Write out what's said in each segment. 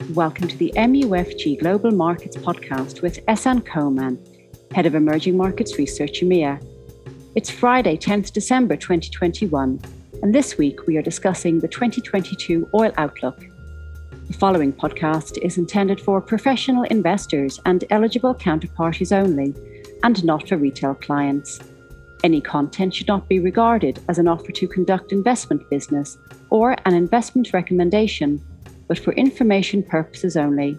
Welcome to the MUFG Global Markets podcast with Ehsan Koman, Head of Emerging Markets Research EMEA. It's Friday, 10th December 2021, and this week we are discussing the 2022 oil outlook. The following podcast is intended for professional investors and eligible counterparties only, and not for retail clients. Any content should not be regarded as an offer to conduct investment business or an investment recommendation, but for information purposes only.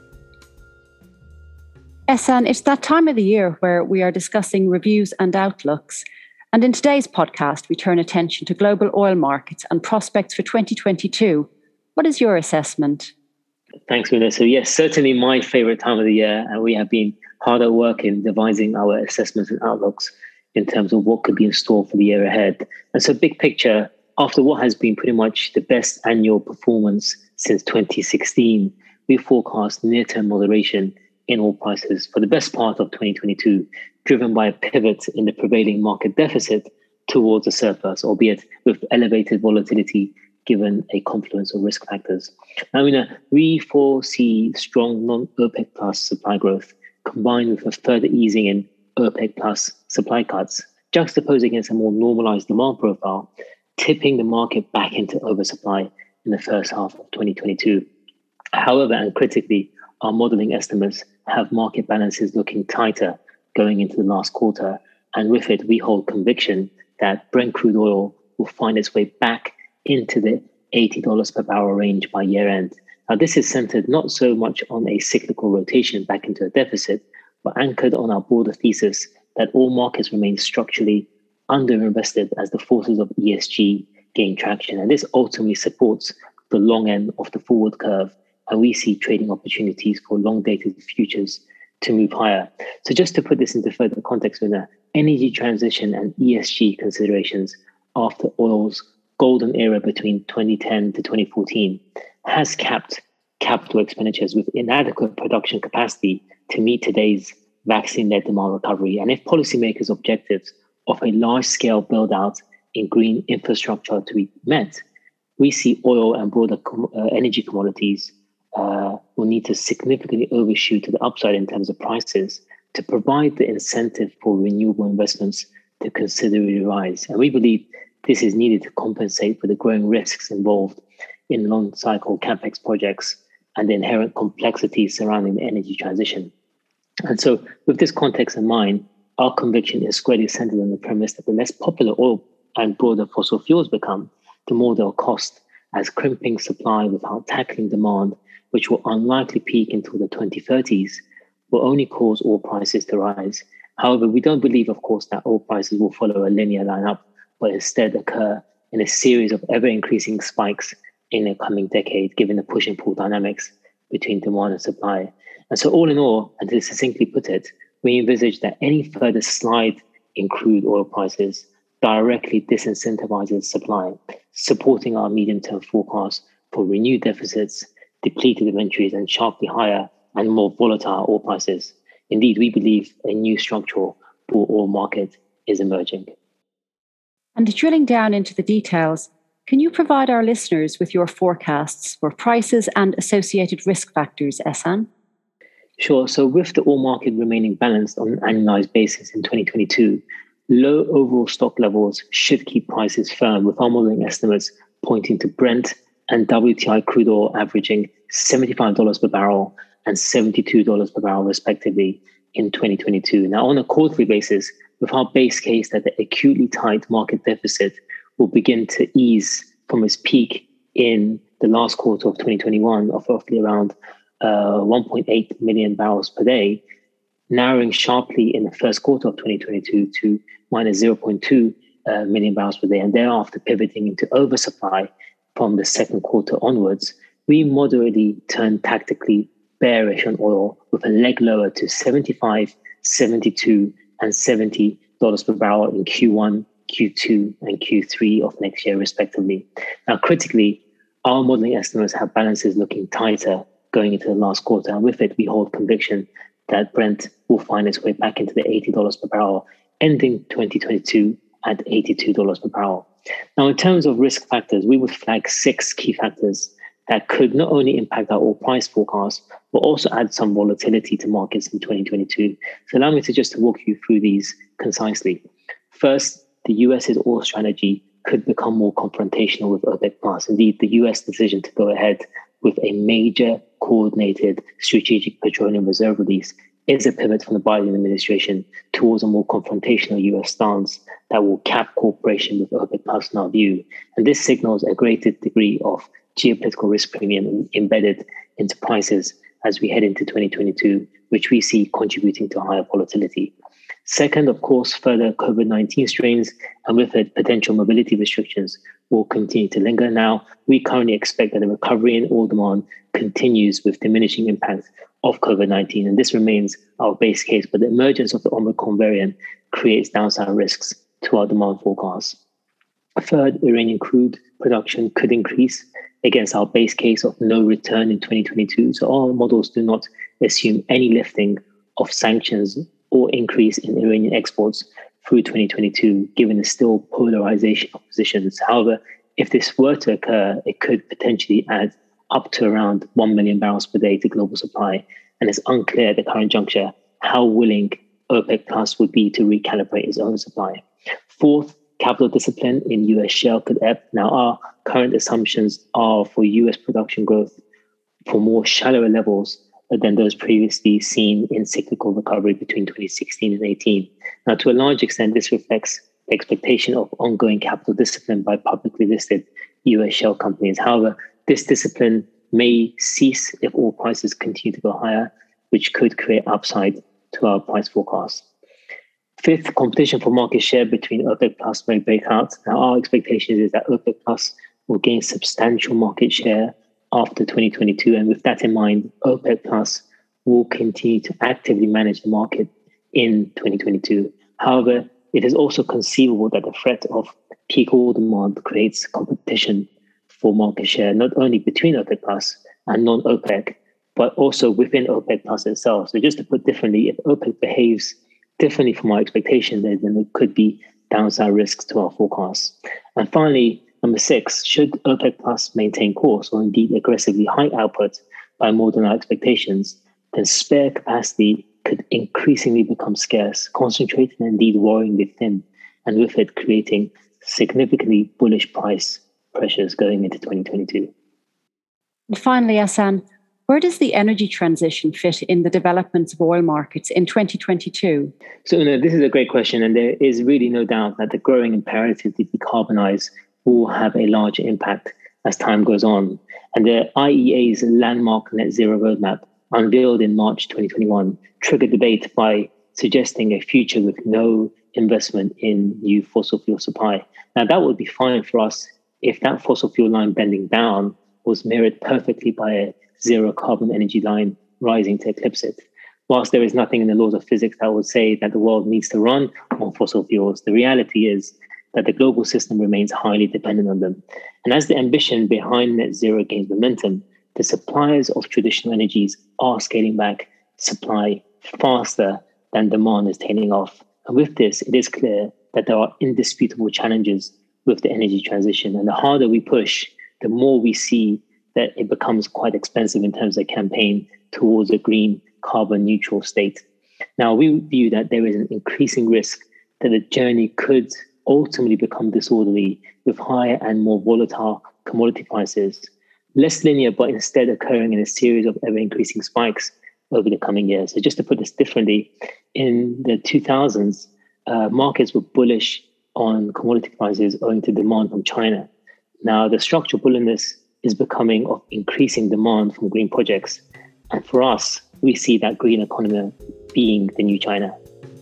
Ehsan, it's that time of the year where we are discussing reviews and outlooks. And in today's podcast, we turn attention to global oil markets and prospects for 2022. What is your assessment? Thanks, Vanessa. Yes, certainly my favorite time of the year. And we have been hard at work in devising our assessments and outlooks in terms of what could be in store for the year ahead. And so big picture, after what has been pretty much the best annual performance since 2016, we forecast near-term moderation in oil prices for the best part of 2022, driven by a pivot in the prevailing market deficit towards a surplus, albeit with elevated volatility given a confluence of risk factors. Now, we foresee strong non-OPEC plus supply growth combined with a further easing in OPEC plus supply cuts, juxtaposed against a more normalized demand profile, tipping the market back into oversupply in the first half of 2022. However, and critically, our modeling estimates have market balances looking tighter going into the last quarter. And with it, we hold conviction that Brent crude oil will find its way back into the $80 per barrel range by year end. Now, this is centered not so much on a cyclical rotation back into a deficit, but anchored on our broader thesis that all markets remain structurally underinvested as the forces of ESG gain traction. And this ultimately supports the long end of the forward curve. And we see trading opportunities for long-dated futures to move higher. So just to put this into further context, with the energy transition and ESG considerations after oil's golden era between 2010 to 2014 has capped capital expenditures with inadequate production capacity to meet today's vaccine-led demand recovery. And if policymakers' objectives of a large-scale build-out in green infrastructure to be met, we see oil and broader energy commodities will need to significantly overshoot to the upside in terms of prices to provide the incentive for renewable investments to considerably rise. And we believe this is needed to compensate for the growing risks involved in long-cycle CapEx projects and the inherent complexities surrounding the energy transition. And so with this context in mind, our conviction is squarely centered on the premise that the less popular oil and broader fossil fuels become, the more they'll cost, as crimping supply without tackling demand, which will unlikely peak until the 2030s, will only cause oil prices to rise. However, we don't believe, of course, that oil prices will follow a linear lineup, but instead occur in a series of ever-increasing spikes in the coming decade, given the push and pull dynamics between demand and supply. And so all in all, and to succinctly put it, we envisage that any further slide in crude oil prices directly disincentivizes supply, supporting our medium-term forecast for renewed deficits, depleted inventories, and sharply higher and more volatile oil prices. Indeed, we believe a new structural bull oil market is emerging. And drilling down into the details, can you provide our listeners with your forecasts for prices and associated risk factors, Ehsan? Sure. So with the oil market remaining balanced on an annualized basis in 2022, low overall stock levels should keep prices firm, with our modeling estimates pointing to Brent and WTI crude oil averaging $75 per barrel and $72 per barrel, respectively, in 2022. Now, on a quarterly basis, with our base case that the acutely tight market deficit will begin to ease from its peak in the last quarter of 2021 of roughly around 1.8 million barrels per day, narrowing sharply in the first quarter of 2022 to minus 0.2 million barrels per day, and thereafter pivoting into oversupply from the second quarter onwards, we moderately turn tactically bearish on oil with a leg lower to $75, $72, and $70 per barrel in Q1, Q2, and Q3 of next year, respectively. Now, critically, our modeling estimates have balances looking tighter going into the last quarter. And with it, we hold conviction that Brent will find its way back into the $80 per barrel, ending 2022 at $82 per barrel. Now, in terms of risk factors, we would flag 6 key factors that could not only impact our oil price forecast, but also add some volatility to markets in 2022. So allow me to just walk you through these concisely. First, the US's oil strategy could become more confrontational with OPEC+. Indeed, the US decision to go ahead with a major coordinated strategic petroleum reserve release is a pivot from the Biden administration towards a more confrontational US stance that will cap cooperation with OPEC+ in our view. And this signals a greater degree of geopolitical risk premium embedded into prices as we head into 2022, which we see contributing to higher volatility. Second, of course, further COVID-19 strains and with it potential mobility restrictions will continue to linger. Now, we currently expect that the recovery in oil demand continues with diminishing impact of COVID-19, and this remains our base case, but the emergence of the Omicron variant creates downside risks to our demand forecasts. Third, Iranian crude production could increase against our base case of no return in 2022. So our models do not assume any lifting of sanctions or increase in Iranian exports through 2022, given the still polarization of positions. However, if this were to occur, it could potentially add up to around 1 million barrels per day to global supply. And it's unclear at the current juncture how willing OPEC Plus would be to recalibrate its own supply. Fourth, capital discipline in US shale could ebb. Now, our current assumptions are for US production growth for more shallower levels than those previously seen in cyclical recovery between 2016 and 18. Now, to a large extent, this reflects the expectation of ongoing capital discipline by publicly listed US shale companies. However, this discipline may cease if oil prices continue to go higher, which could create upside to our price forecast. Fifth, competition for market share between OPEC Plus may break out. Now, our expectation is that OPEC Plus will gain substantial market share after 2022. And with that in mind, OPEC Plus will continue to actively manage the market in 2022. However, it is also conceivable that the threat of peak oil demand creates competition for market share, not only between OPEC Plus and non-OPEC, but also within OPEC Plus itself. So just to put differently, if OPEC behaves differently from our expectation, then there could be downside risks to our forecasts. And finally, number 6, should OPEC Plus maintain course or indeed aggressively hike output by more than our expectations, then spare capacity could increasingly become scarce, concentrated and indeed worryingly thin, and with it creating significantly bullish price pressures going into 2022. And finally, Hassan, where does the energy transition fit in the developments of oil markets in 2022? So, this is a great question, and there is really no doubt that the growing imperative to decarbonize will have a larger impact as time goes on. And the IEA's landmark net zero roadmap, unveiled in March 2021, triggered debate by suggesting a future with no investment in new fossil fuel supply. Now, that would be fine for us if that fossil fuel line bending down was mirrored perfectly by a zero carbon energy line rising to eclipse it. Whilst there is nothing in the laws of physics that would say that the world needs to run on fossil fuels, the reality is that the global system remains highly dependent on them. And as the ambition behind net zero gains momentum, the suppliers of traditional energies are scaling back supply faster than demand is tailing off. And with this, it is clear that there are indisputable challenges with the energy transition. And the harder we push, the more we see that it becomes quite expensive in terms of campaign towards a green carbon neutral state. Now, we view that there is an increasing risk that the journey could ultimately become disorderly with higher and more volatile commodity prices, less linear, but instead occurring in a series of ever-increasing spikes over the coming years. So just to put this differently, in the 2000s, markets were bullish on commodity prices owing to demand from China. Now, the structural bullishness is becoming of increasing demand from green projects. And for us, we see that green economy being the new China.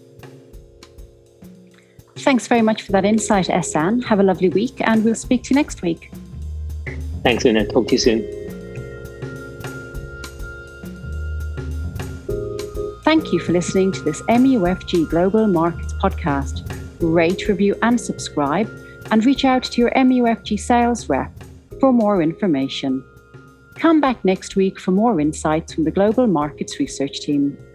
Thanks very much for that insight, Ehsan. Have a lovely week, and we'll speak to you next week. Thanks, Una. Talk to you soon. Thank you for listening to this MUFG Global Markets podcast. Rate, review, and subscribe, and reach out to your MUFG sales rep for more information. Come back next week for more insights from the Global Markets Research Team.